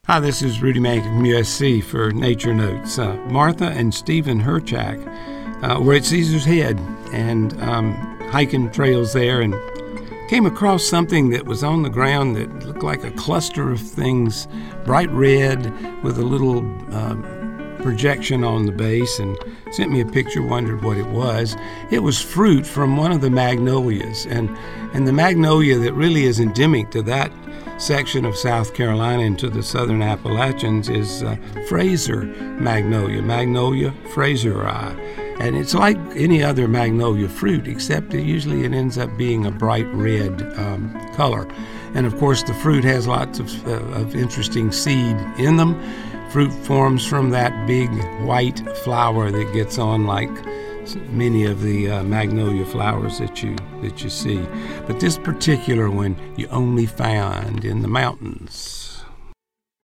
Hi, this is Rudy Mankin from USC for Nature Notes. Martha and Stephen Herchak were at Caesar's Head and hiking trails there and came across something that was on the ground that looked like a cluster of things, bright red with a little projection on the base, and sent me a picture, wondered what it was. It was fruit from one of the magnolias, and the magnolia that really is endemic to that section of South Carolina and to the southern Appalachians is Fraser magnolia, Magnolia fraseri. And it's like any other magnolia fruit, except that usually it ends up being a bright red color. And of course, the fruit has lots of interesting seed in them. Fruit forms from that big white flower that gets on like many of the magnolia flowers that you see. But this particular one you only find in the mountains.